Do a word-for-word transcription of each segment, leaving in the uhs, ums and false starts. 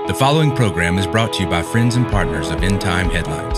The following program is brought to you by friends and partners of End Time Headlines.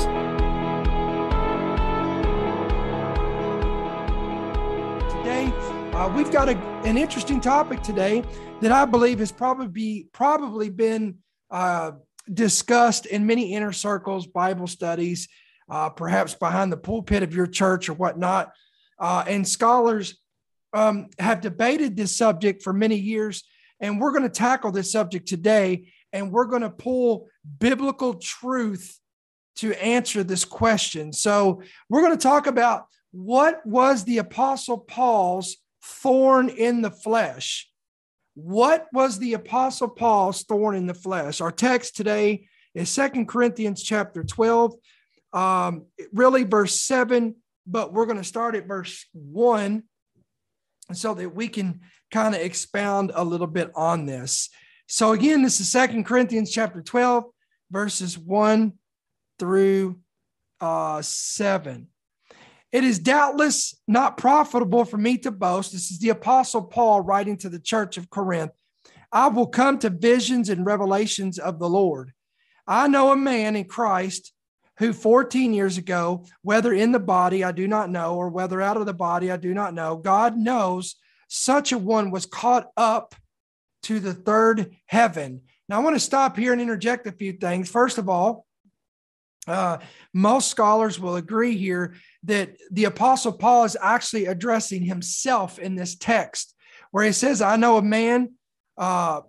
Today, uh, we've got a, an interesting topic today that I believe has probably be, probably been uh, discussed in many inner circles, Bible studies, uh, perhaps behind the pulpit of your church or whatnot. Uh, and scholars um, have debated this subject for many years, and we're going to tackle this subject today. And we're going to pull biblical truth to answer this question. So we're going to talk about what was the Apostle Paul's thorn in the flesh. What was the Apostle Paul's thorn in the flesh? Our text today is Second Corinthians chapter twelve, um, really verse seven, but we're going to start at verse one so that we can kind of expound a little bit on this. So again, this is Second Corinthians chapter twelve, verses one through uh, seven. It is doubtless not profitable for me to boast. This is the Apostle Paul writing to the church of Corinth. I will come to visions and revelations of the Lord. I know a man in Christ who fourteen years ago, whether in the body I do not know, or whether out of the body I do not know, God knows, such a one was caught up to the third heaven. Now, I want to stop here and interject a few things. First of all, uh, most scholars will agree here that the Apostle Paul is actually addressing himself in this text, where he says, I know a man uh,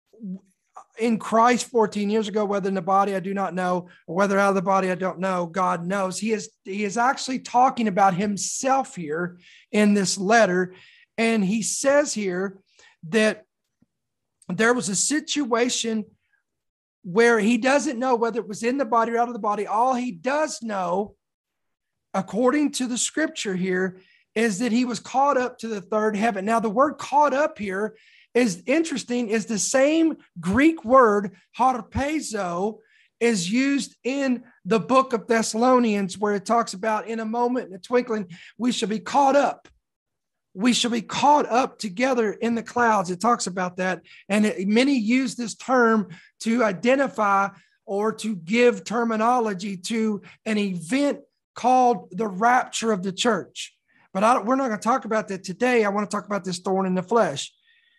in Christ fourteen years ago, whether in the body I do not know, or whether out of the body I don't know, God knows. He is, he is actually talking about himself here in this letter. And he says here that there was a situation where he doesn't know whether it was in the body or out of the body. All he does know, according to the scripture here, is that he was caught up to the third heaven. Now, the word caught up here is interesting, is the same Greek word, harpazo, is used in the book of Thessalonians, where it talks about in a moment, in a twinkling, we shall be caught up. We shall be caught up together in the clouds. It talks about that. And it, many use this term to identify or to give terminology to an event called the rapture of the church. But I don't, we're not going to talk about that today. I want to talk about this thorn in the flesh.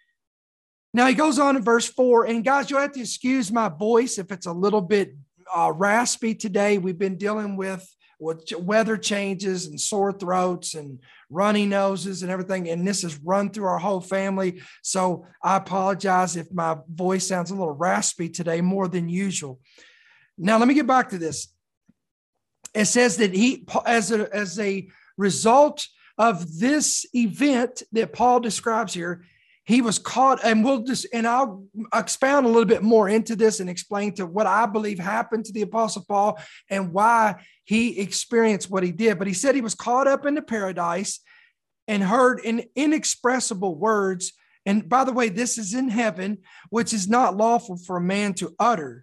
Now he goes on in verse four, and guys, you'll have to excuse my voice if it's a little bit uh, raspy today. We've been dealing with with weather changes and sore throats and runny noses and everything. And this has run through our whole family. So I apologize if my voice sounds a little raspy today, more than usual. Now, let me get back to this. It says that he, as a, as a result of this event that Paul describes here, he was caught, and we'll just, and I'll expound a little bit more into this and explain to what I believe happened to the Apostle Paul and why he experienced what he did. But he said he was caught up into paradise and heard in inexpressible words. And by the way, this is in heaven, which is not lawful for a man to utter.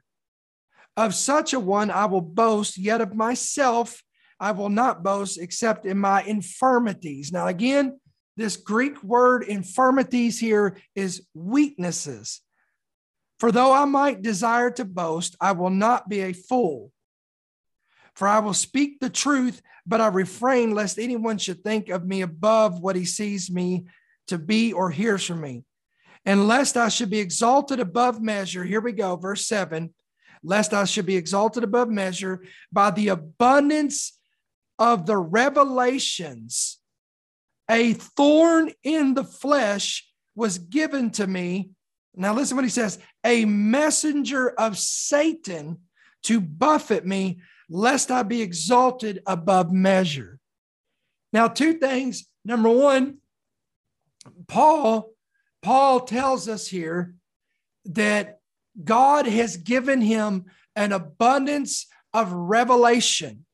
Of such a one I will boast, yet of myself I will not boast except in my infirmities. Now, again, this Greek word infirmities here is weaknesses. For though I might desire to boast, I will not be a fool. For I will speak the truth, but I refrain lest anyone should think of me above what he sees me to be or hears from me. And lest I should be exalted above measure, here we go, verse seven, lest I should be exalted above measure by the abundance of the revelations, a thorn in the flesh was given to me. Now listen what he says, a messenger of Satan to buffet me, lest I be exalted above measure. Now, two things. Number one, Paul, Paul tells us here that God has given him an abundance of revelation.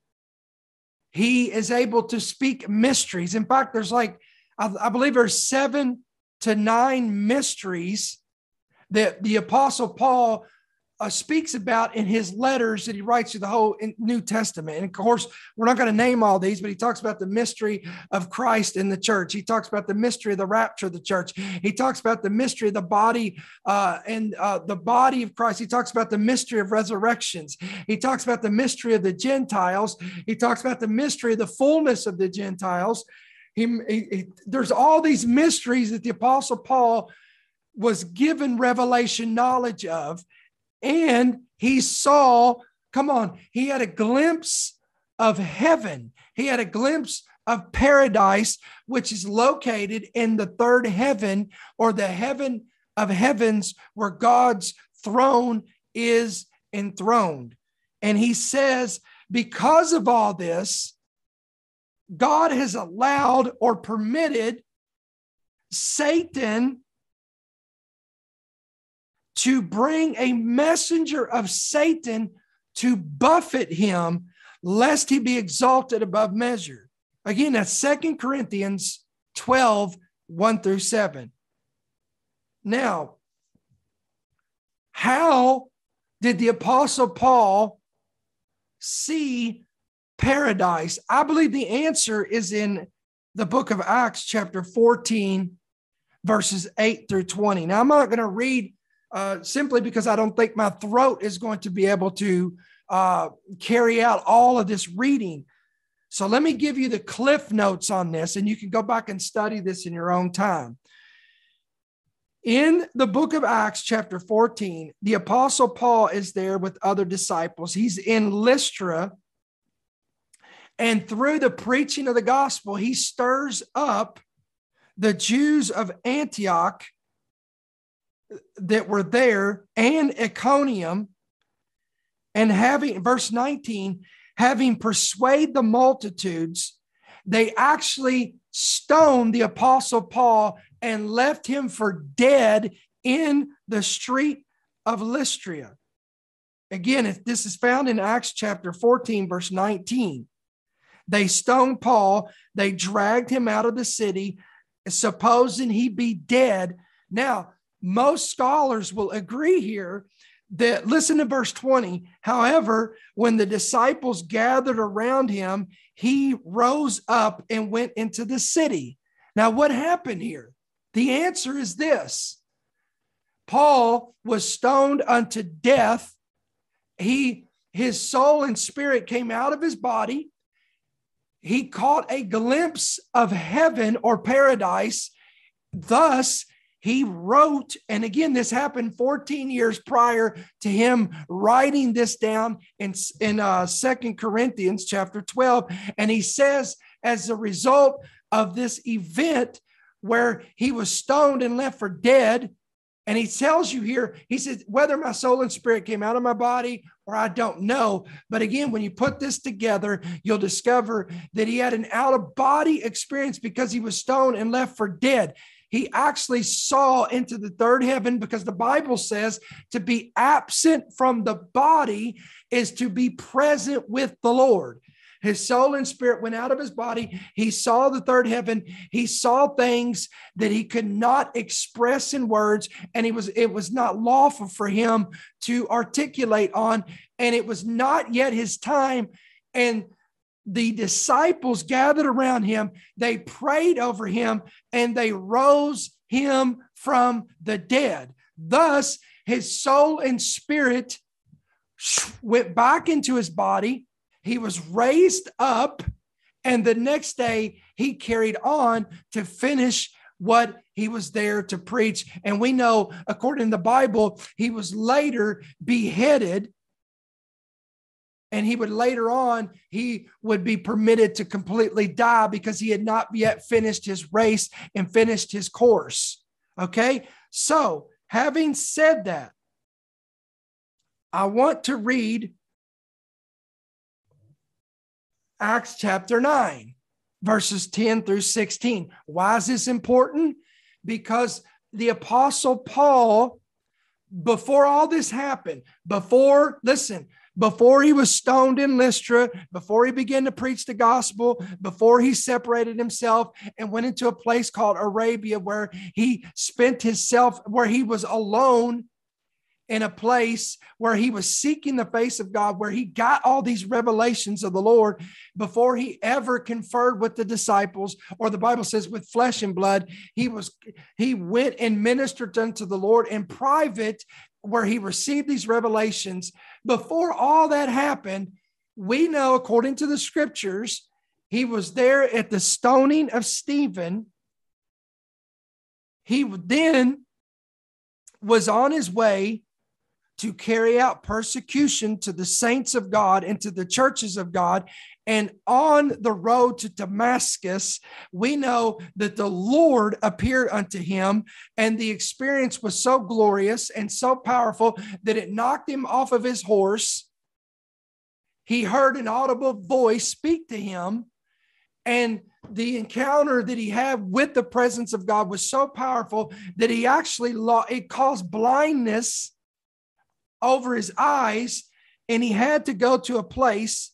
He is able to speak mysteries. In fact, there's like, I, I believe there's seven to nine mysteries that the Apostle Paul uh, speaks about in his letters that he writes to the whole New Testament. And of course, we're not going to name all these, but he talks about the mystery of Christ in the church. He talks about the mystery of the rapture of the church. He talks about the mystery of the body uh, and uh, the body of Christ. He talks about the mystery of resurrections. He talks about the mystery of the Gentiles. He talks about the mystery of the fullness of the Gentiles. He, he, he, there's all these mysteries that the Apostle Paul was given revelation knowledge of. And he saw, come on, he had a glimpse of heaven. He had a glimpse of paradise, which is located in the third heaven, or the heaven of heavens, where God's throne is enthroned. And he says, because of all this, God has allowed or permitted Satan to bring a messenger of Satan to buffet him, lest he be exalted above measure. Again, that's Second Corinthians twelve, one through seven. Now, how did the Apostle Paul see paradise? I believe the answer is in the book of Acts, chapter fourteen, verses eight through twenty. Now, I'm not going to read Uh, simply because I don't think my throat is going to be able to uh, carry out all of this reading. So let me give you the cliff notes on this, and you can go back and study this in your own time. In the book of Acts, chapter fourteen, the Apostle Paul is there with other disciples. He's in Lystra, and through the preaching of the gospel, he stirs up the Jews of Antioch that were there, and Iconium, and having, verse nineteen, having persuaded the multitudes, they actually stoned the Apostle Paul and left him for dead in the street of Lystra. Again, if this is found in Acts chapter fourteen, verse nineteen. They stoned Paul, they dragged him out of the city, supposing he be dead. Now, most scholars will agree here that, listen to verse twenty. However, when the disciples gathered around him, he rose up and went into the city. Now, what happened here? The answer is this. Paul was stoned unto death. He, his soul and spirit came out of his body. He caught a glimpse of heaven or paradise. Thus, he wrote, and again, this happened fourteen years prior to him writing this down in, in uh, Second Corinthians chapter twelve. And he says, as a result of this event where he was stoned and left for dead, and he tells you here, he says, whether my soul and spirit came out of my body or I don't know. But again, when you put this together, you'll discover that he had an out-of-body experience because he was stoned and left for dead. He actually saw into the third heaven, because the Bible says to be absent from the body is to be present with the Lord. His soul and spirit went out of his body. He saw the third heaven. He saw things that he could not express in words, and he was, it was not lawful for him to articulate on, and it was not yet his time. And the disciples gathered around him, they prayed over him, and they rose him from the dead. Thus, his soul and spirit went back into his body. He was raised up, and the next day he carried on to finish what he was there to preach. And we know, according to the Bible, he was later beheaded. And he would later on, he would be permitted to completely die because he had not yet finished his race and finished his course. Okay. So having said that, I want to read Acts chapter nine, verses ten through sixteen. Why is this important? Because the Apostle Paul, before all this happened, before, listen, before he was stoned in Lystra, before he began to preach the gospel, before he separated himself and went into a place called Arabia, where he spent himself, where he was alone in a place where he was seeking the face of God, where he got all these revelations of the Lord before he ever conferred with the disciples, or the Bible says with flesh and blood. He was, he went and ministered unto the Lord in private, where he received these revelations. Before all that happened, we know, according to the scriptures, he was there at the stoning of Stephen. He then was on his way to carry out persecution to the saints of God and to the churches of God. And on the road to Damascus, we know that the Lord appeared unto him, and the experience was so glorious and so powerful that it knocked him off of his horse. He heard an audible voice speak to him, and the encounter that he had with the presence of God was so powerful that he actually lost, it caused blindness over his eyes, and he had to go to a place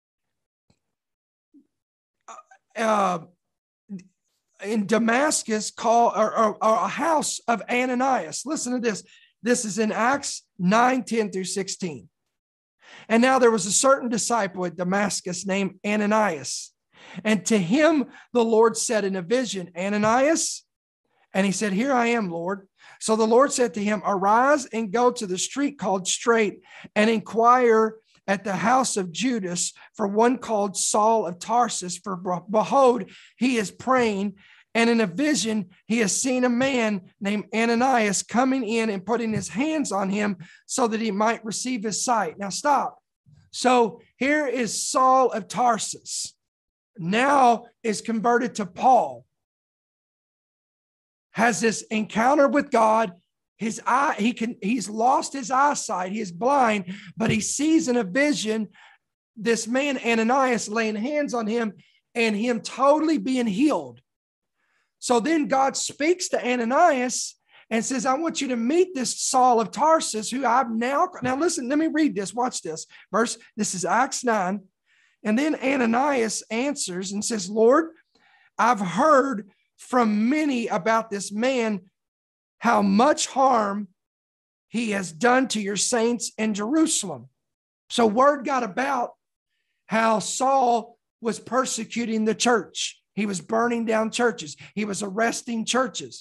uh, in Damascus called or, or, or a house of Ananias. Listen to this. This is in Acts nine, ten through sixteen. And now there was a certain disciple at Damascus named Ananias. And to him, the Lord said in a vision, Ananias? And he said, here I am, Lord. So the Lord said to him, arise and go to the street called Straight and inquire at the house of Judas for one called Saul of Tarsus. For behold, he is praying. And in a vision, he has seen a man named Ananias coming in and putting his hands on him so that he might receive his sight. Now stop. So here is Saul of Tarsus. Now is converted to Paul. Has this encounter with God. His eye, he can, he's lost his eyesight. He is blind, but he sees in a vision this man Ananias laying hands on him and him totally being healed. So then God speaks to Ananias and says, I want you to meet this Saul of Tarsus, who I've now, now listen, let me read this. Watch this verse. This is Acts nine. And then Ananias answers and says, Lord, I've heard from many about this man, how much harm he has done to your saints in Jerusalem. So word got about how Saul was persecuting the church. He was burning down churches. He was arresting churches.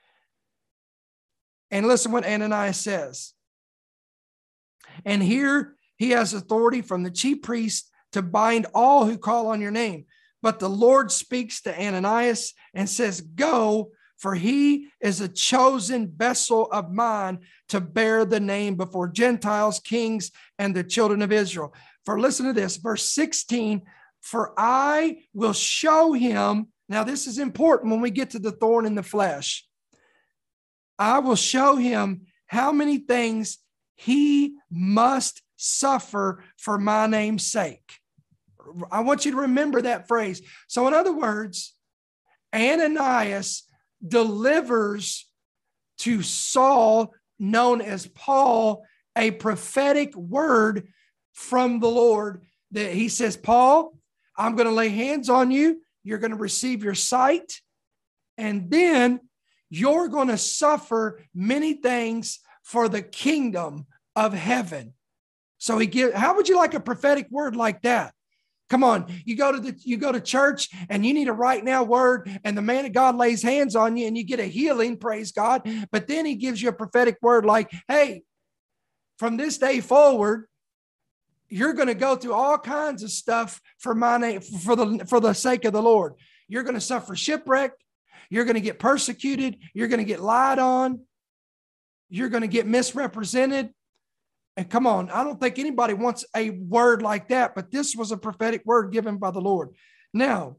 And listen what Ananias says. And here he has authority from the chief priest to bind all who call on your name. But the Lord speaks to Ananias and says, go, for he is a chosen vessel of mine to bear the name before Gentiles, kings, and the children of Israel. For listen to this, verse sixteen, for I will show him. Now this is important when we get to the thorn in the flesh. I will show him how many things he must suffer for my name's sake. I want you to remember that phrase. So in other words, Ananias delivers to Saul, known as Paul, a prophetic word from the Lord that he says, Paul, I'm going to lay hands on you. You're going to receive your sight. And then you're going to suffer many things for the kingdom of heaven. So he gives, how would you like a prophetic word like that? Come on, you go to the you go to church and you need a right now word, and the man of God lays hands on you and you get a healing, praise God. But then he gives you a prophetic word like, hey, from this day forward, you're going to go through all kinds of stuff for my name, for the for the sake of the Lord. You're going to suffer shipwreck. You're going to get persecuted. You're going to get lied on. You're going to get misrepresented. And come on, I don't think anybody wants a word like that, but this was a prophetic word given by the Lord. Now,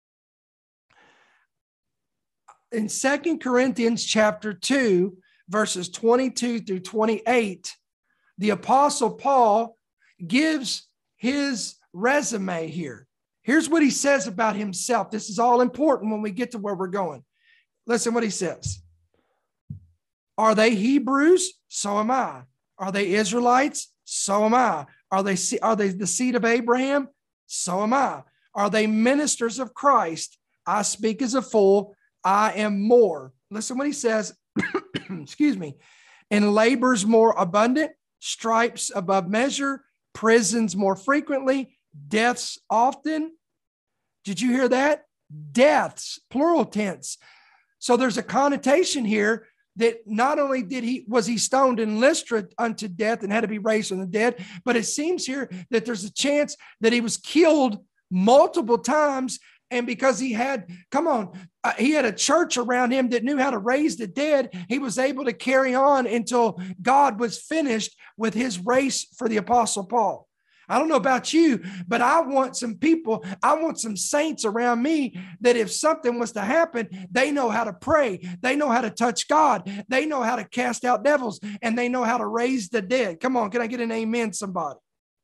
in Second Corinthians chapter two, verses twenty-two through twenty-eight, the Apostle Paul gives his resume here. Here's what he says about himself. This is all important when we get to where we're going. Listen what he says. Are they Hebrews? So am I. Are they Israelites? So am I. Are they, are they the seed of Abraham? So am I. Are they ministers of Christ? I speak as a fool. I am more. Listen what he says. Excuse me. and labors more abundant, stripes above measure, prisons more frequently, deaths often. Did you hear that? Deaths, plural tense. So there's a connotation here that not only did he was he stoned in Lystra unto death and had to be raised from the dead, but it seems here that there's a chance that he was killed multiple times. And because he had, come on, uh, he had a church around him that knew how to raise the dead, he was able to carry on until God was finished with his race for the Apostle Paul. I don't know about you, but I want some people, I want some saints around me that if something was to happen, they know how to pray. They know how to touch God. They know how to cast out devils, and they know how to raise the dead. Come on, can I get an amen, somebody?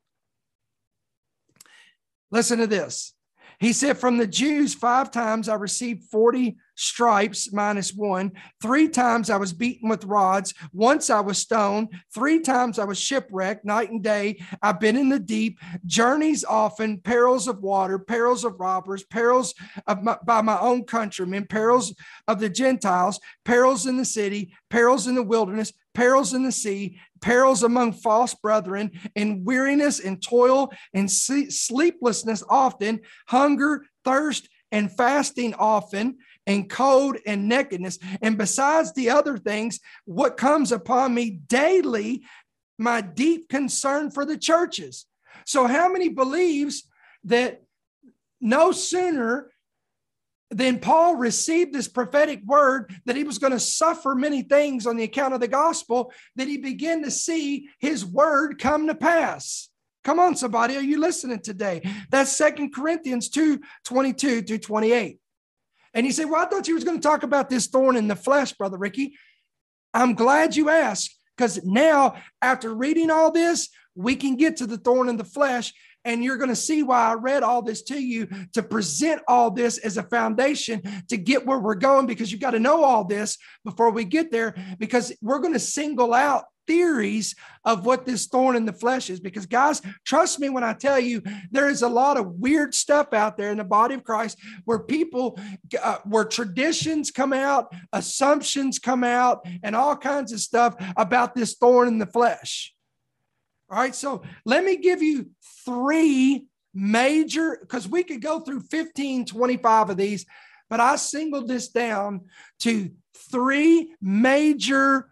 Listen to this. He said, from the Jews, five times I received forty stripes minus one. Three times I was beaten with rods. Once I was stoned. Three times I was shipwrecked night and day. I've been in the deep, journeys often, perils of water, perils of robbers, perils of my, by my own countrymen, perils of the Gentiles, perils in the city, perils in the wilderness, perils in the sea, perils among false brethren, and weariness and toil and sleeplessness often, hunger, thirst, and fasting often, and cold and nakedness. And besides the other things, what comes upon me daily, my deep concern for the churches. So how many believes that no sooner then Paul received this prophetic word that he was going to suffer many things on the account of the gospel, that he began to see his word come to pass? Come on, somebody. Are you listening today? That's Second Corinthians two, twenty-two through twenty-eight. And you say, well, I thought you was going to talk about this thorn in the flesh, Brother Ricky. I'm glad you asked, because now after reading all this, we can get to the thorn in the flesh. And you're going to see why I read all this to you, to present all this as a foundation to get where we're going, because you got to know all this before we get there, because we're going to single out theories of what this thorn in the flesh is. Because guys, trust me when I tell you, there is a lot of weird stuff out there in the body of Christ where people, uh, where traditions come out, assumptions come out, and all kinds of stuff about this thorn in the flesh. All right, so let me give you three major, because we could go through fifteen, twenty-five of these, but I singled this down to three major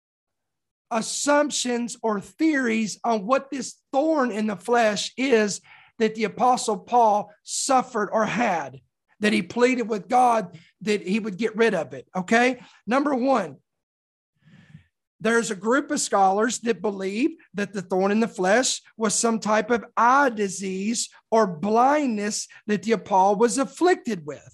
assumptions or theories on what this thorn in the flesh is that the Apostle Paul suffered or had, that he pleaded with God that he would get rid of it, okay? Number one, there's a group of scholars that believe that the thorn in the flesh was some type of eye disease or blindness that the Paul was afflicted with.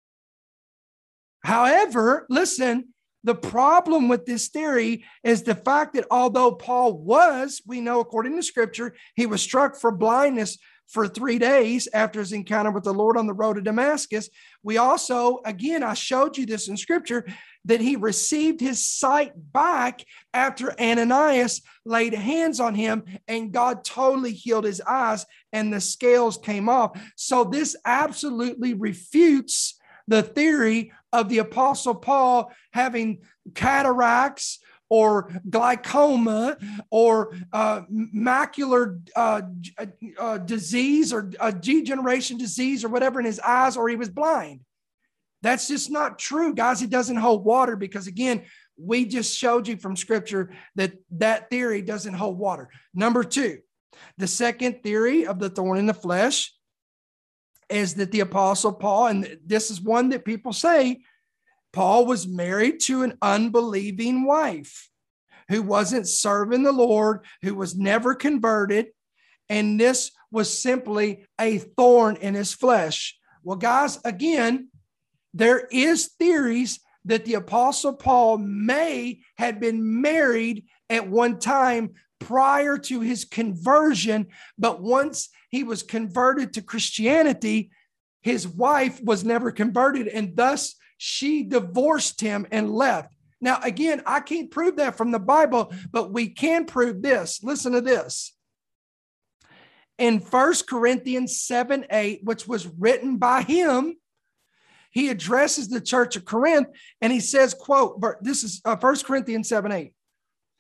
However, listen, the problem with this theory is the fact that although Paul was, we know according to scripture, he was struck for blindness for three days after his encounter with the Lord on the road to Damascus. We also, again, I showed you this in scripture, that he received his sight back after Ananias laid hands on him and God totally healed his eyes and the scales came off. So this absolutely refutes the theory of the Apostle Paul having cataracts or glaucoma or uh, macular uh, uh, disease or a degeneration disease or whatever in his eyes, or he was blind. That's just not true, guys. It doesn't hold water because, again, we just showed you from scripture that that theory doesn't hold water. Number two, the second theory of the thorn in the flesh is that the Apostle Paul, and this is one that people say, Paul was married to an unbelieving wife who wasn't serving the Lord, who was never converted, and this was simply a thorn in his flesh. Well, guys, again, there is theories that the Apostle Paul may have been married at one time prior to his conversion, but once he was converted to Christianity, his wife was never converted, and thus she divorced him and left. Now, again, I can't prove that from the Bible, but we can prove this. Listen to this. In First Corinthians seven, eight, which was written by him, he addresses the church of Corinth and he says, quote, this is uh, First Corinthians seven, eight.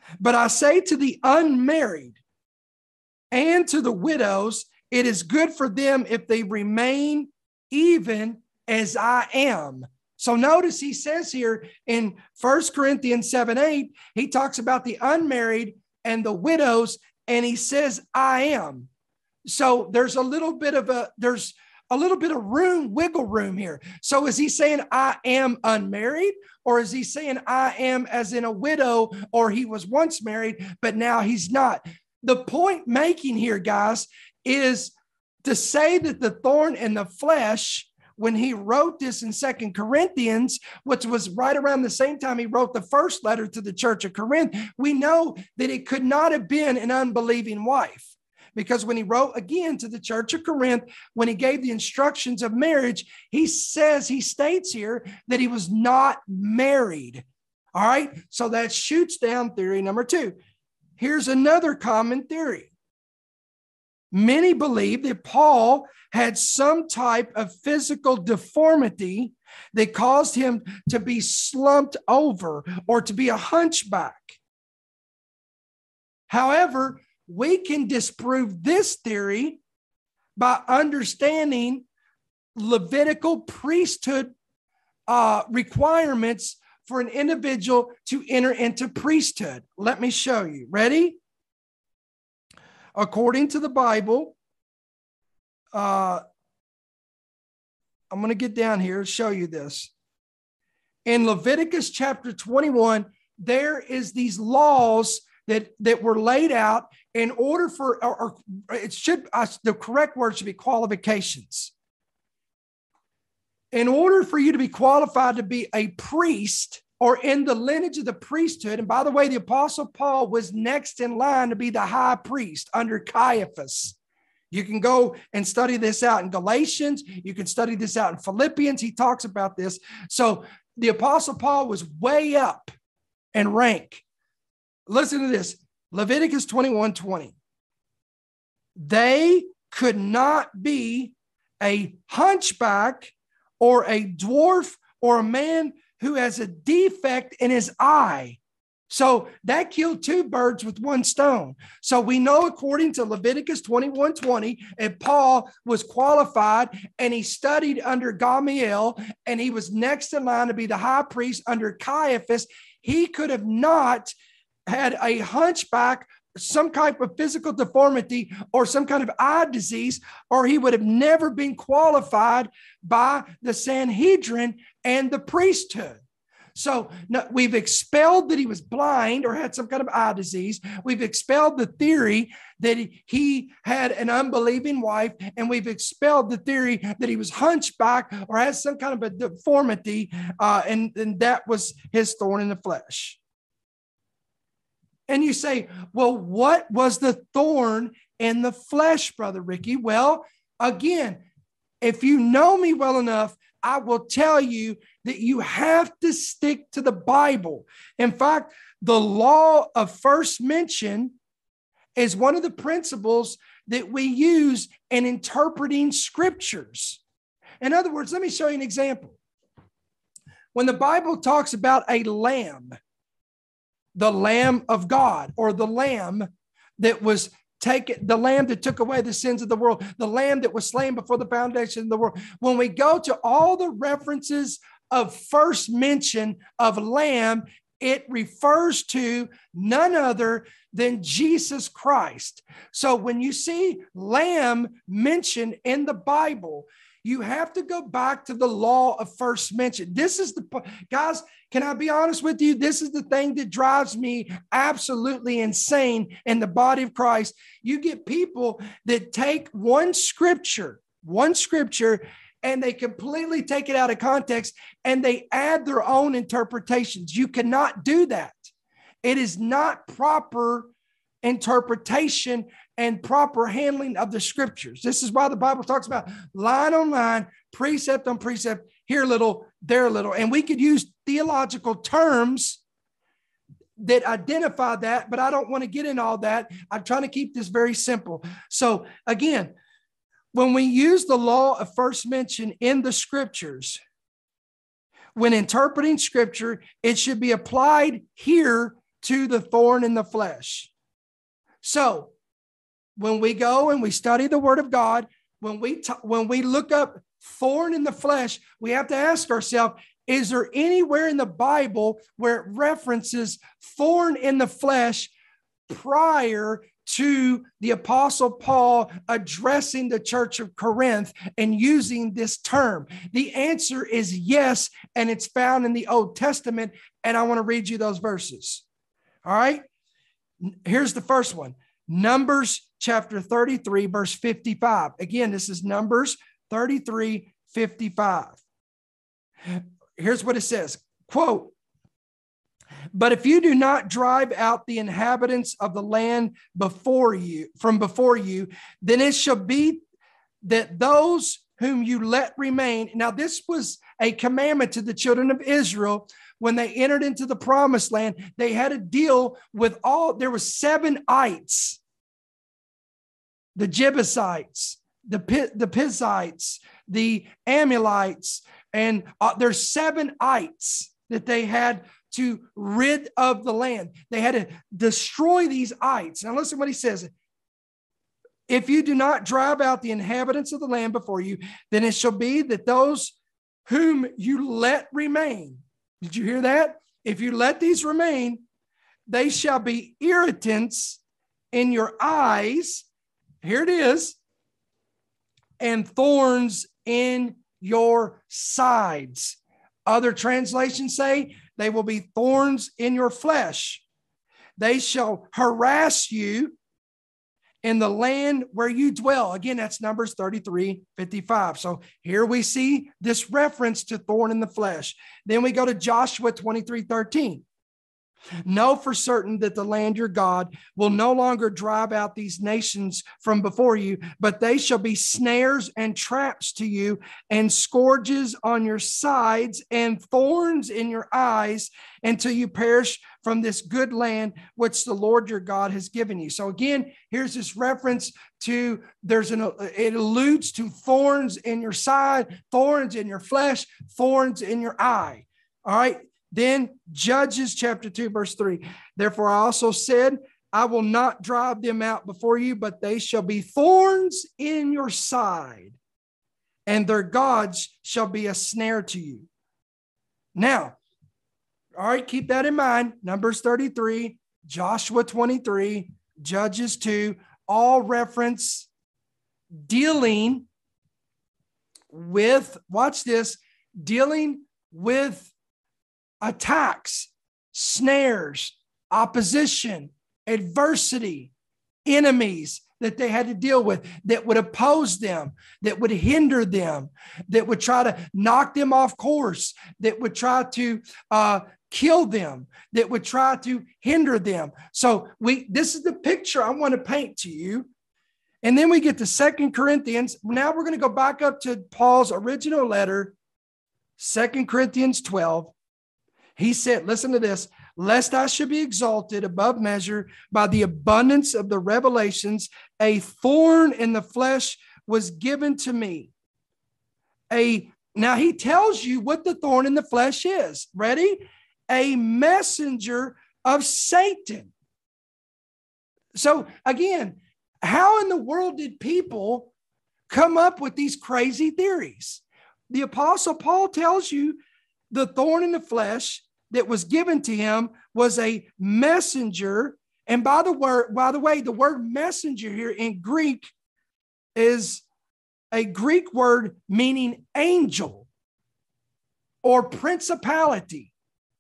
But I say to the unmarried and to the widows, it is good for them if they remain even as I am. So notice he says here in First Corinthians seven, eight, he talks about the unmarried and the widows, and he says, I am. So there's a little bit of a, there's a little bit of room, wiggle room here. So is he saying I am unmarried, or is he saying I am as in a widow, or he was once married, but now he's not? The point making here, guys, is to say that the thorn in the flesh, when he wrote this in Second Corinthians, which was right around the same time he wrote the first letter to the church of Corinth, we know that it could not have been an unbelieving wife. Because when he wrote again to the church of Corinth, when he gave the instructions of marriage, he says, he states here that he was not married. All right. So that shoots down theory number two. Here's another common theory. Many believe that Paul had some type of physical deformity that caused him to be slumped over or to be a hunchback. However, we can disprove this theory by understanding Levitical priesthood uh, requirements for an individual to enter into priesthood. Let me show you. Ready? According to the Bible, uh, I'm going to get down here and show you this. In Leviticus chapter twenty-one, there is these laws that, that were laid out in order for, or, or it should, uh, the correct word should be qualifications. In order for you to be qualified to be a priest or in the lineage of the priesthood, and by the way, the Apostle Paul was next in line to be the high priest under Caiaphas. You can go and study this out in Galatians. You can study this out in Philippians. He talks about this. So the Apostle Paul was way up in rank. Listen to this. Leviticus twenty-one twenty. They could not be a hunchback or a dwarf or a man who has a defect in his eye. So that killed two birds with one stone. So we know, according to Leviticus twenty-one twenty, and Paul was qualified and he studied under Gamaliel and he was next in line to be the high priest under Caiaphas. He could have not had a hunchback, some type of physical deformity or some kind of eye disease, or he would have never been qualified by the Sanhedrin and the priesthood. So no, we've expelled that he was blind or had some kind of eye disease. We've expelled the theory that he, he had an unbelieving wife, and we've expelled the theory that he was hunchback or has some kind of a deformity, uh, and, and that was his thorn in the flesh. And you say, well, what was the thorn in the flesh, Brother Ricky? Well, again, if you know me well enough, I will tell you that you have to stick to the Bible. In fact, the law of first mention is one of the principles that we use in interpreting scriptures. In other words, let me show you an example. When the Bible talks about a lamb, the Lamb of God, or the lamb that was taken, the lamb that took away the sins of the world, the lamb that was slain before the foundation of the world. When we go to all the references of first mention of lamb, it refers to none other than Jesus Christ. So when you see lamb mentioned in the Bible, you have to go back to the law of first mention. This is the, guys, can I be honest with you? This is the thing that drives me absolutely insane in the body of Christ. You get people that take one scripture, one scripture, and they completely take it out of context and they add their own interpretations. You cannot do that. It is not proper interpretation and proper handling of the scriptures. This is why the Bible talks about line on line, precept on precept, here a little, there a little. And we could use theological terms that identify that, but I don't want to get in all that. I'm trying to keep this very simple. So again, when we use the law of first mention in the scriptures, when interpreting scripture, it should be applied here to the thorn in the flesh. So when we go and we study the Word of God, when we t- when we look up thorn in the flesh, we have to ask ourselves, is there anywhere in the Bible where it references thorn in the flesh prior to the Apostle Paul addressing the church of Corinth and using this term? The answer is yes, and it's found in the Old Testament, and I want to read you those verses. All right? Here's the first one. Numbers chapter thirty-three, verse fifty-five. Again, this is Numbers thirty-three, fifty-five. Here's what it says, quote, "But if you do not drive out the inhabitants of the land before you, from before you, then it shall be that those whom you let remain." Now, this was a commandment to the children of Israel when they entered into the promised land. They had to deal with all, there were seven ites, the Jebusites, the, the Pizzites, the Amalekites, and uh, there's seven ites that they had to rid of the land. They had to destroy these ites. Now listen what he says. "If you do not drive out the inhabitants of the land before you, then it shall be that those whom you let remain." Did you hear that? If you let these remain, they shall be irritants in your eyes. Here it is. "And thorns in your sides." Other translations say they will be thorns in your flesh. "They shall harass you in the land where you dwell." Again, that's Numbers thirty-three, fifty-five. So here we see this reference to thorn in the flesh. Then we go to Joshua twenty-three, thirteen. "Know for certain that the land your God will no longer drive out these nations from before you, but they shall be snares and traps to you, and scourges on your sides, and thorns in your eyes, until you perish from this good land which the Lord your God has given you." So again, here's this reference to, there's an, it alludes to thorns in your side, thorns in your flesh, thorns in your eye. All right. Then Judges chapter two, verse three. "Therefore I also said, I will not drive them out before you, but they shall be thorns in your side, and their gods shall be a snare to you." Now, all right, keep that in mind. Numbers thirty-three, Joshua twenty-three, Judges two, all reference dealing with, watch this, dealing with attacks, snares, opposition, adversity, enemies that they had to deal with that would oppose them, that would hinder them, that would try to knock them off course, that would try to uh, kill them, that would try to hinder them. So we, this is the picture I want to paint to you. And then we get to Second Corinthians. Now we're going to go back up to Paul's original letter, Second Corinthians twelve. He said, listen to this, "Lest I should be exalted above measure by the abundance of the revelations, a thorn in the flesh was given to me." A Now he tells you what the thorn in the flesh is. Ready? "A messenger of Satan." So again, how in the world did people come up with these crazy theories? The Apostle Paul tells you the thorn in the flesh that was given to him was a messenger. And by the word, by the way, the word messenger here in Greek is a Greek word meaning angel or principality.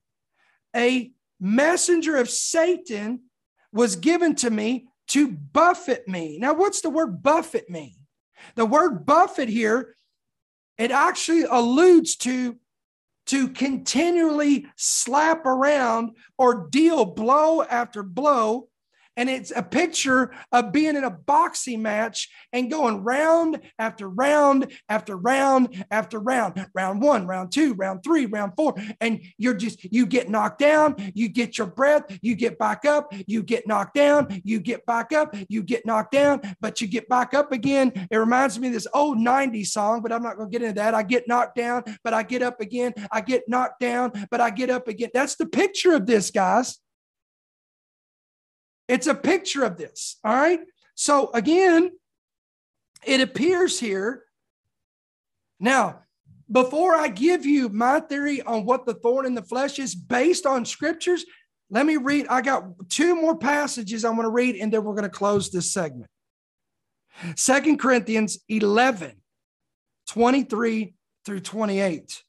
A messenger of Satan was given to me to buffet me. Now, what's the word buffet mean? The word buffet here, it actually alludes to to continually slap around or deal blow after blow. And it's a picture of being in a boxing match and going round after round after round after round. Round one, round two, round three, round four. And you're just, you get knocked down, you get your breath, you get back up, you get knocked down, you get back up, you get knocked down, but you get back up again. It reminds me of this old nineties song, but I'm not going to get into that. I get knocked down, but I get up again. I get knocked down, but I get up again. That's the picture of this, guys. It's a picture of this. All right. So again, it appears here. Now, before I give you my theory on what the thorn in the flesh is based on scriptures, let me read. I got two more passages I'm going to read, and then we're going to close this segment. Second Corinthians eleven, twenty-three through twenty-eight.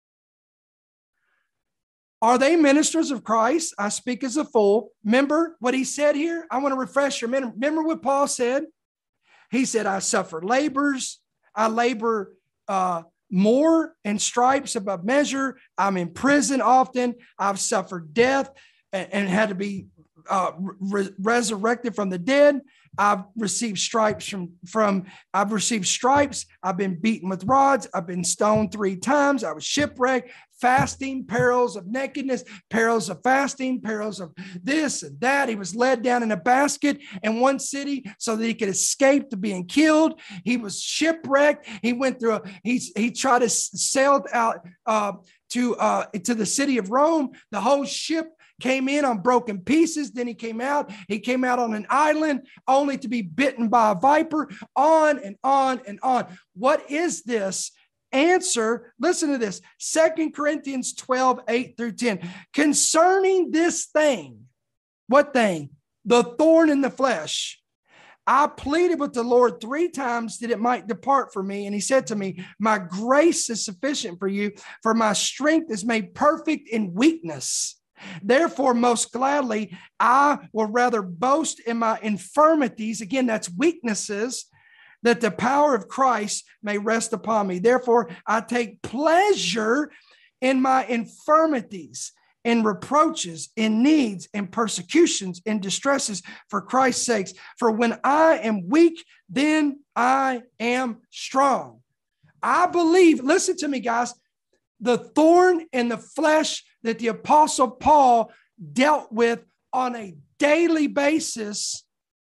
Are they ministers of Christ? I speak as a fool. Remember what he said here? I want to refresh your memory. Remember what Paul said? He said, I suffer labors. I labor uh, more in stripes above measure. I'm in prison often. I've suffered death and, and had to be uh, re- resurrected from the dead. I've received stripes from, from, I've received stripes. I've been beaten with rods. I've been stoned three times. I was shipwrecked, fasting, perils of nakedness, perils of fasting, perils of this and that. He was led down in a basket in one city so that he could escape to being killed. He was shipwrecked. He went through, a, he, he tried to sail out uh, to, uh, to the city of Rome. The whole ship came in on broken pieces. Then he came out. He came out on an island only to be bitten by a viper, on and on and on. What is this? Answer, listen to this. Second Corinthians twelve, eight through ten. Concerning this thing, what thing? The thorn in the flesh. I pleaded with the Lord three times that it might depart from me. And he said to me, my grace is sufficient for you, for my strength is made perfect in weakness. Therefore, most gladly, I will rather boast in my infirmities. Again, that's weaknesses, that the power of Christ may rest upon me. Therefore, I take pleasure in my infirmities, in reproaches, in needs, in persecutions, in distresses for Christ's sakes. For when I am weak, then I am strong. I believe, listen to me, guys, the thorn in the flesh that the Apostle Paul dealt with on a daily basis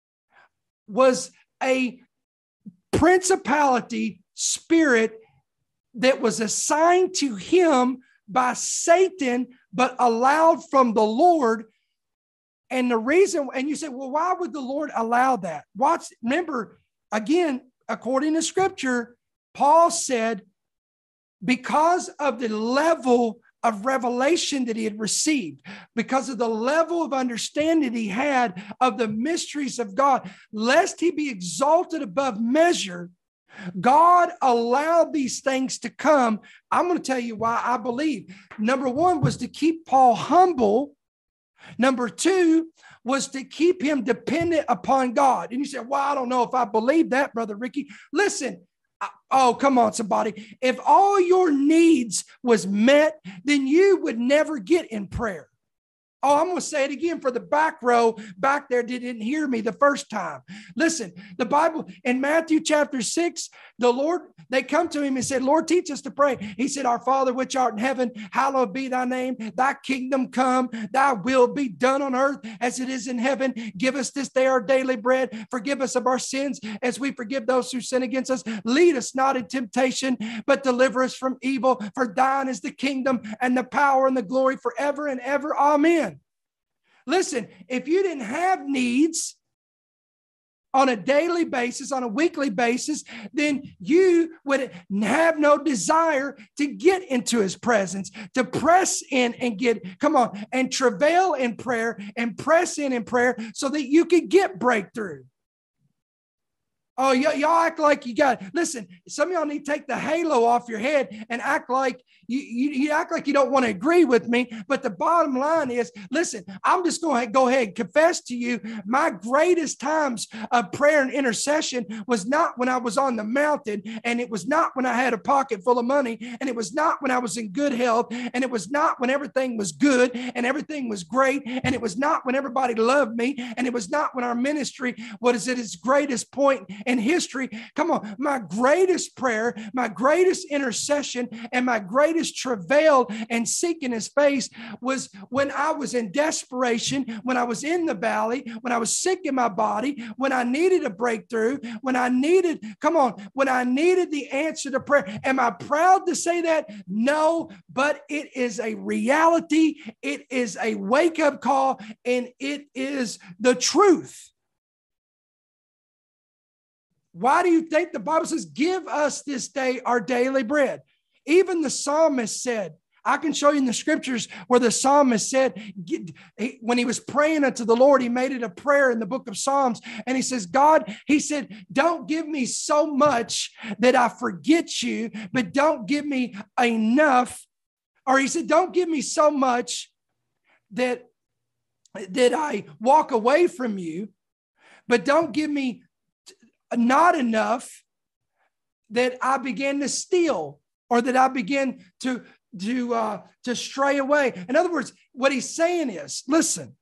was a principality spirit that was assigned to him by Satan, but allowed from the Lord. And the reason, and you say, well, why would the Lord allow that? Watch, remember, again, according to scripture, Paul said, because of the level of revelation that he had received, because of the level of understanding he had of the mysteries of God, lest he be exalted above measure, God allowed these things to come. I'm going to tell you why I believe. Number one was to keep Paul humble. Number two was to keep him dependent upon God. And you say, well, I don't know if I believe that, Brother Ricky. Listen, oh, come on, somebody. If all your needs was met, then you would never get in prayer. Oh, I'm going to say it again for the back row back there that didn't hear me the first time. Listen, the Bible in Matthew chapter six, the Lord, they come to him and said, Lord, teach us to pray. He said, our Father, which art in heaven, hallowed be thy name. Thy kingdom come, thy will be done on earth as it is in heaven. Give us this day our daily bread. Forgive us of our sins as we forgive those who sin against us. Lead us not in temptation, but deliver us from evil. For thine is the kingdom and the power and the glory forever and ever. Amen. Listen, if you didn't have needs on a daily basis, on a weekly basis, then you would have no desire to get into his presence, to press in and get, come on, and travail in prayer and press in in prayer so that you could get breakthrough. Oh, y- y'all act like you got, listen, some of y'all need to take the halo off your head and act like you, you, you act like you don't want to agree with me. But the bottom line is, listen, I'm just going to go ahead and confess to you, my greatest times of prayer and intercession was not when I was on the mountain, and it was not when I had a pocket full of money, and it was not when I was in good health, and it was not when everything was good and everything was great, and it was not when everybody loved me, and it was not when our ministry was at its greatest point in history. Come on, my greatest prayer, my greatest intercession, and my greatest greatest travail and seeking his face was when I was in desperation, when I was in the valley, when I was sick in my body, when I needed a breakthrough, when I needed, come on, when I needed the answer to prayer. Am I proud to say that? No, but it is a reality. It is a wake-up call, and it is the truth. Why do you think the Bible says, give us this day our daily bread? Even the psalmist said, I can show you in the scriptures where the psalmist said, when he was praying unto the Lord, he made it a prayer in the book of Psalms. And he says, God, he said, don't give me so much that I forget you, but don't give me enough. Or he said, don't give me so much that, that I walk away from you, but don't give me not enough that I begin to steal or that I begin to, to, uh, to stray away. In other words, what he's saying is, listen,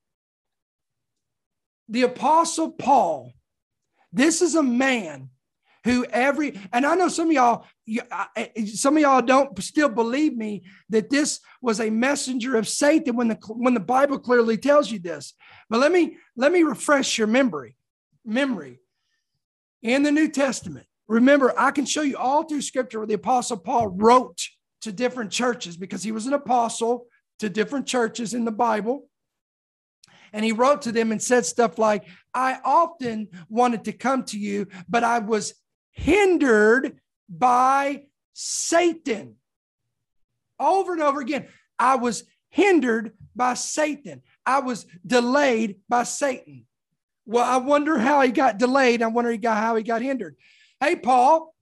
the Apostle Paul, this is a man who every, and I know some of y'all, some of y'all don't still believe me that this was a messenger of Satan when the, when the Bible clearly tells you this. But let me, let me refresh your memory, memory. In the New Testament, remember, I can show you all through Scripture where the Apostle Paul wrote to different churches because he was an apostle to different churches in the Bible. And he wrote to them and said stuff like, I often wanted to come to you, but I was hindered by Satan. Over and over again, I was hindered by Satan. I was delayed by Satan. Well, I wonder how he got delayed. I wonder how he got hindered. Hey, Paul,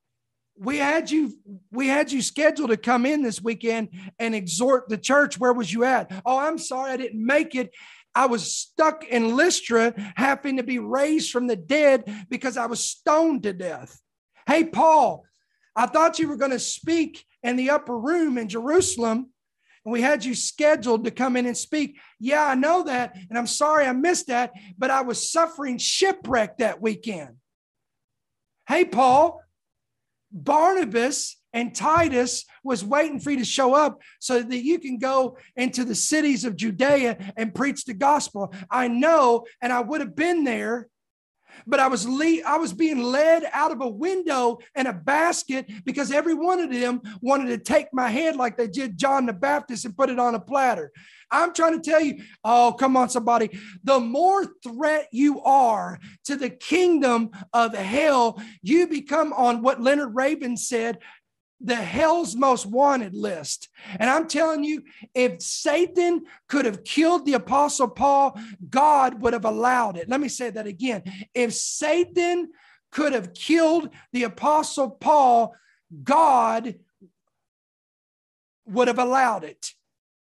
we had you, we had you scheduled to come in this weekend and exhort the church. Where was you at? Oh, I'm sorry, I didn't make it. I was stuck in Lystra, having to be raised from the dead because I was stoned to death. Hey, Paul, I thought you were going to speak in the upper room in Jerusalem, and we had you scheduled to come in and speak. Yeah, I know that, and I'm sorry I missed that, but I was suffering shipwreck that weekend. Hey, Paul, Barnabas and Titus was waiting for you to show up so that you can go into the cities of Judea and preach the gospel. I know, and I would have been there, but I was le- I was being led out of a window in a basket because every one of them wanted to take my head like they did John the Baptist and put it on a platter. I'm trying to tell you, oh, come on, somebody. The more threat you are to the kingdom of hell, you become on what Leonard Raven said, the hell's most wanted list. And I'm telling you, if Satan could have killed the Apostle Paul, God would have allowed it. Let me say that again. If Satan could have killed the Apostle Paul, God would have allowed it.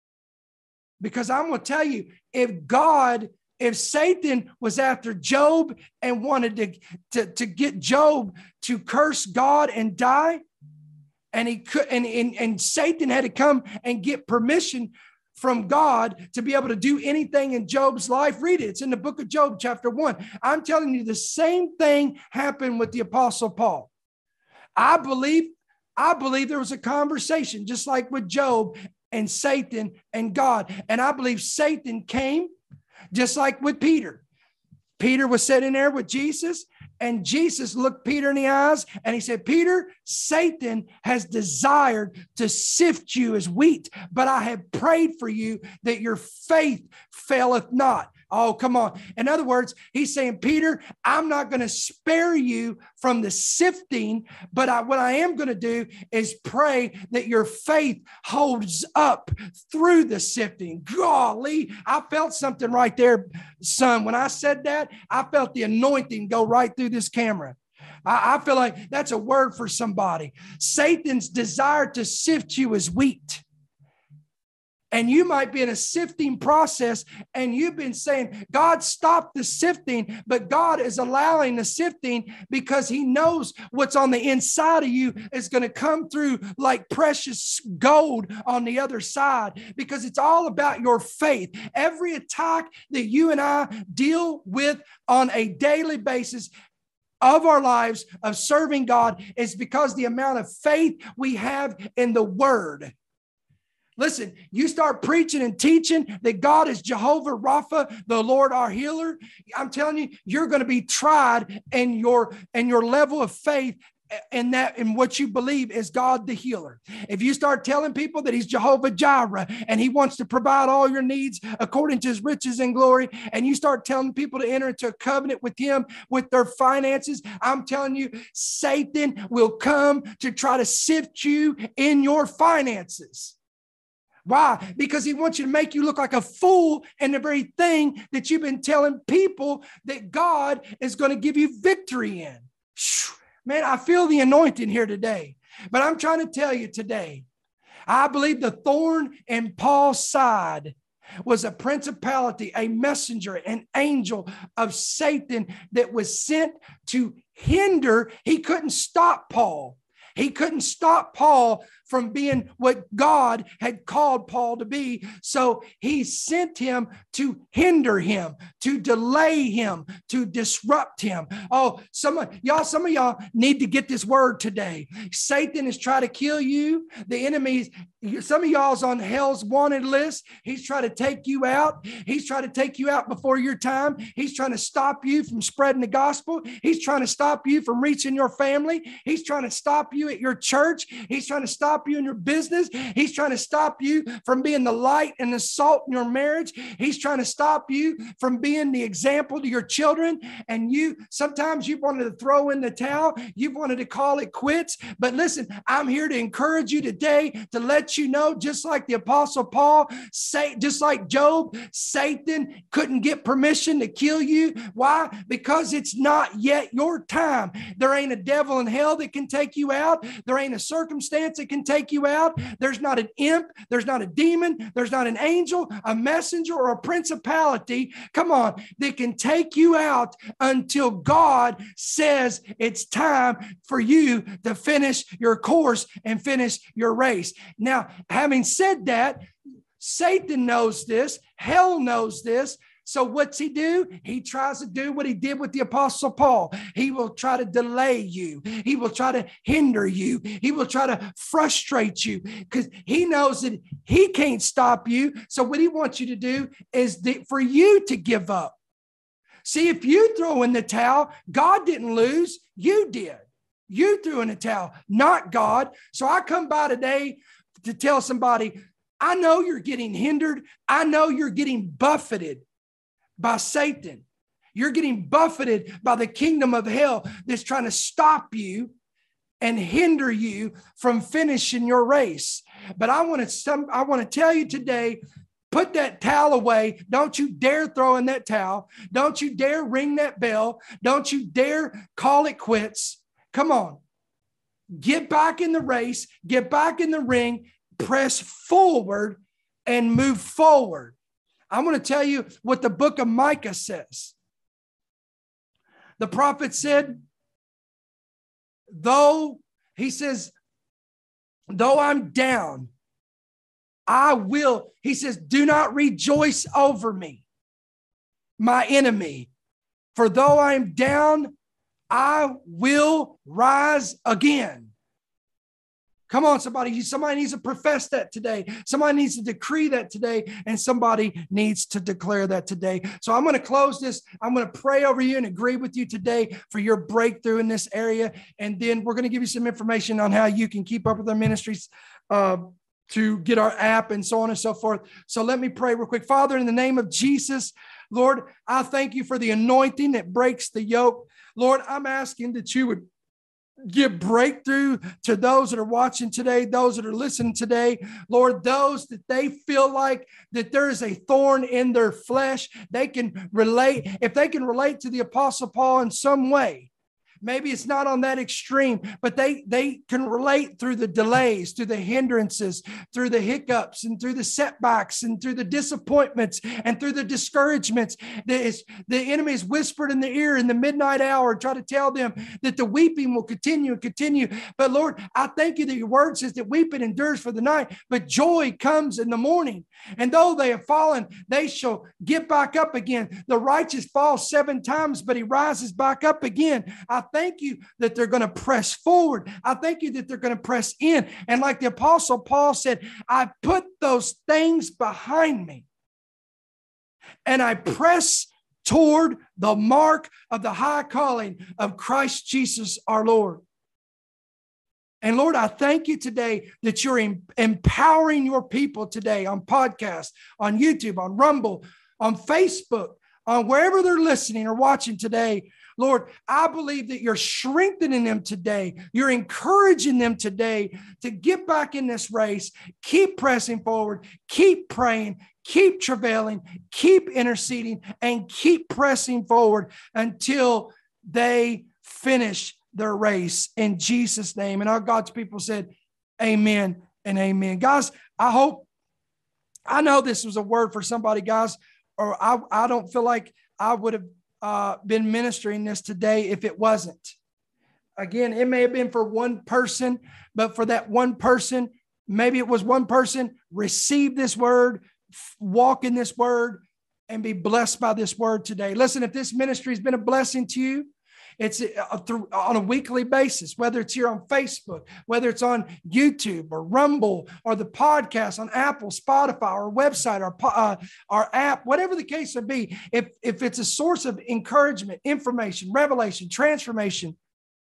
Because I'm going to tell you, if God, if Satan was after Job and wanted to, to, to get Job to curse God and die, and he could, and, and, and Satan had to come and get permission from God to be able to do anything in Job's life. Read it. It's in the book of Job, chapter one. I'm telling you, the same thing happened with the Apostle Paul. I believe, I believe there was a conversation just like with Job and Satan and God. And I believe Satan came just like with Peter. Peter was sitting there with Jesus, and Jesus looked Peter in the eyes and he said, Peter, Satan has desired to sift you as wheat, but I have prayed for you that your faith faileth not. Oh, come on. In other words, he's saying, Peter, I'm not going to spare you from the sifting, but I, what I am going to do is pray that your faith holds up through the sifting. Golly, I felt something right there, son. When I said that, I felt the anointing go right through this camera. I, I feel like that's a word for somebody. Satan's desire to sift you as wheat. And you might be in a sifting process and you've been saying, God, stop the sifting, but God is allowing the sifting because he knows what's on the inside of you is going to come through like precious gold on the other side, because it's all about your faith. Every attack that you and I deal with on a daily basis of our lives of serving God is because the amount of faith we have in the Word. Listen, you start preaching and teaching that God is Jehovah Rapha, the Lord our healer. I'm telling you, you're going to be tried in your, in your level of faith and that in what you believe is God the healer. If you start telling people that he's Jehovah Jireh and he wants to provide all your needs according to his riches and glory, and you start telling people to enter into a covenant with him with their finances, I'm telling you, Satan will come to try to sift you in your finances. Why? Because he wants you to make you look like a fool in the very thing that you've been telling people that God is going to give you victory in. Man, I feel the anointing here today. But I'm trying to tell you today, I believe the thorn in Paul's side was a principality, a messenger, an angel of Satan that was sent to hinder. He couldn't stop Paul. He couldn't stop Paul from being what God had called Paul to be. So he sent him to hinder him, to delay him, to disrupt him. Oh, some of y'all, some of y'all need to get this word today. Satan is trying to kill you. The enemy, some of y'all's on hell's wanted list. He's trying to take you out. He's trying to take you out before your time. He's trying to stop you from spreading the gospel. He's trying to stop you from reaching your family. He's trying to stop you at your church. He's trying to stop you in your business. He's trying to stop you from being the light and the salt in your marriage. He's trying to stop you from being the example to your children. And you, sometimes you wanted to throw in the towel. You've wanted to call it quits. But listen, I'm here to encourage you today to let you know, just like the Apostle Paul, say, just like Job, Satan couldn't get permission to kill you. Why? Because it's not yet your time. There ain't a devil in hell that can take you out. There ain't a circumstance that can take you out. There's not an imp. There's not a demon. There's not an angel, a messenger, or a principality, come on, that can take you out until God says it's time for you to finish your course and finish your race. Now, having said that, Satan knows this. Hell knows this. So what's he do? He tries to do what he did with the Apostle Paul. He will try to delay you. He will try to hinder you. He will try to frustrate you because he knows that he can't stop you. So what he wants you to do is the, for you to give up. See, if you throw in the towel, God didn't lose. You did. You threw in the towel, not God. So I come by today to tell somebody, I know you're getting hindered. I know you're getting buffeted by Satan. You're getting buffeted by the kingdom of hell that's trying to stop you and hinder you from finishing your race. But I want to some, I want to tell you today, put that towel away. Don't you dare throw in that towel. Don't you dare ring that bell. Don't you dare call it quits. Come on. Get back in the race. Get back in the ring. Press forward and move forward. I'm going to tell you what the book of Micah says. The prophet said, though, he says, though I'm down, I will, he says, do not rejoice over me, my enemy. For though I'm down, I will rise again. Come on, somebody. Somebody needs to profess that today. Somebody needs to decree that today. And somebody needs to declare that today. So I'm going to close this. I'm going to pray over you and agree with you today for your breakthrough in this area. And then we're going to give you some information on how you can keep up with our ministries uh, to get our app and so on and so forth. So let me pray real quick. Father, in the name of Jesus, Lord, I thank you for the anointing that breaks the yoke. Lord, I'm asking that you would give breakthrough to those that are watching today, those that are listening today, Lord, those that they feel like that there is a thorn in their flesh. They can relate, if they can relate to the Apostle Paul in some way. Maybe it's not on that extreme, but they, they can relate through the delays, through the hindrances, through the hiccups, and through the setbacks, and through the disappointments, and through the discouragements. The, the enemy is whispered in the ear in the midnight hour, try to tell them that the weeping will continue and continue. But Lord, I thank you that your word says that weeping endures for the night, but joy comes in the morning. And though they have fallen, they shall get back up again. The righteous falls seven times, but he rises back up again. I thank you that they're going to press forward. I thank you that they're going to press in. And like the Apostle Paul said, I put those things behind me and I press toward the mark of the high calling of Christ Jesus our Lord. And Lord, I thank you today that you're em- empowering your people today on podcasts, on YouTube, on Rumble, on Facebook, on wherever they're listening or watching today. Lord, I believe that you're strengthening them today. You're encouraging them today to get back in this race, keep pressing forward, keep praying, keep travailing, keep interceding, and keep pressing forward until they finish their race in Jesus' name. And our God's people said, amen and amen. Guys, I hope, I know this was a word for somebody, guys, or I, I don't feel like I would have uh, been ministering this today if it wasn't. Again, it may have been for one person, but for that one person, maybe it was one person, receive this word, walk in this word, and be blessed by this word today. Listen, if this ministry has been a blessing to you, it's on a weekly basis, whether it's here on Facebook, whether it's on YouTube or Rumble or the podcast on Apple, Spotify, our website, our, uh, our app, whatever the case may be. If, if it's a source of encouragement, information, revelation, transformation,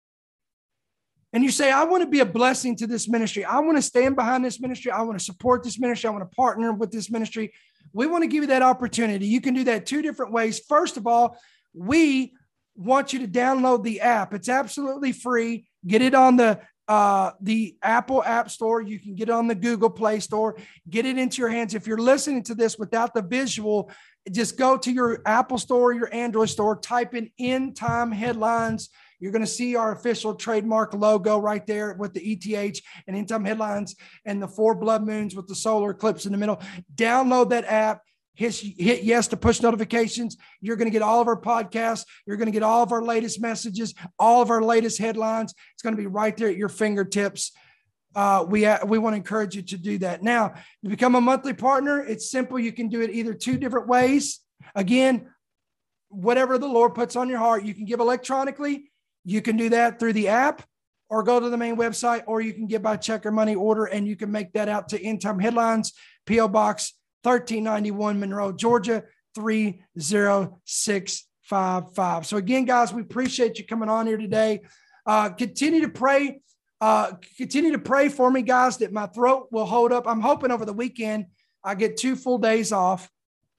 and you say, I want to be a blessing to this ministry. I want to stand behind this ministry. I want to support this ministry. I want to partner with this ministry. We want to give you that opportunity. You can do that two different ways. First of all, we want you to download the app. It's absolutely free. Get it on the uh, the Apple App Store. You can get it on the Google Play Store. Get it into your hands. If you're listening to this without the visual, just go to your Apple Store, your Android store, type in End Time Headlines. You're going to see our official trademark logo right there with the E T H and End Time Headlines and the four blood moons with the solar eclipse in the middle. Download that app. Hit, hit yes to push notifications. You're going to get all of our podcasts. You're going to get all of our latest messages, all of our latest headlines. It's going to be right there at your fingertips. Uh, we, uh, we want to encourage you to do that. Now, to become a monthly partner, it's simple. You can do it either two different ways. Again, whatever the Lord puts on your heart, you can give electronically. You can do that through the app or go to the main website, or you can give by check or money order, and you can make that out to End Time Headlines, P O Box thirteen ninety-one, Monroe, Georgia, three zero six five five. So again, guys, we appreciate you coming on here today. Uh, continue to pray. Uh, continue to pray for me, guys, that my throat will hold up. I'm hoping over the weekend I get two full days off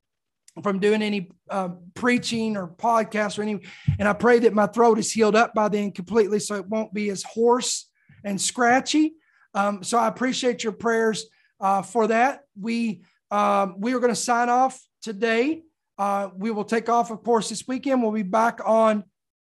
from doing any uh, preaching or podcast or any. And I pray that my throat is healed up by then completely, so it won't be as hoarse and scratchy. Um, so I appreciate your prayers uh, for that. We Um, we are going to sign off today. Uh, we will take off, of course, this weekend. We'll be back on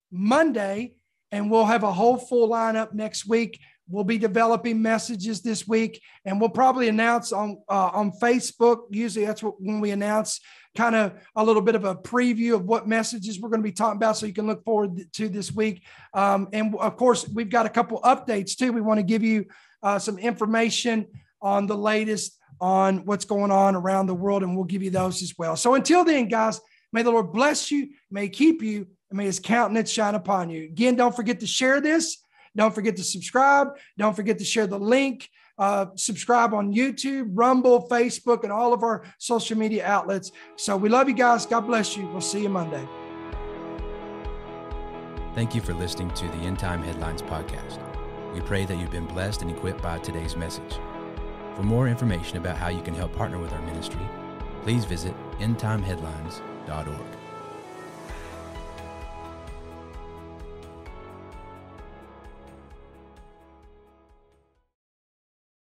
Monday, and we'll have a whole full lineup next week. We'll be developing messages this week, and we'll probably announce on uh, on Facebook. Usually that's what, when we announce kind of a little bit of a preview of what messages we're going to be talking about, so you can look forward to this week. Um, and, of course, we've got a couple updates, too. We want to give you uh, some information on the latest on what's going on around the world, and we'll give you those as well. So until then, guys, may the Lord bless you, may he keep you, and may his countenance shine upon you. Again, don't forget to share this. Don't forget to subscribe. Don't forget to share the link. Uh, subscribe on YouTube, Rumble, Facebook, and all of our social media outlets. So we love you guys. God bless you. We'll see you Monday. Thank you for listening to the End Time Headlines podcast. We pray that you've been blessed and equipped by today's message. For more information about how you can help partner with our ministry, please visit end time headlines dot org.